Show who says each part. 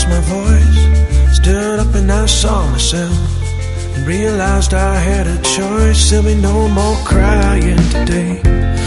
Speaker 1: lost my voice, stood up and I saw myself, and realized I had a choice. There'll be no more crying today.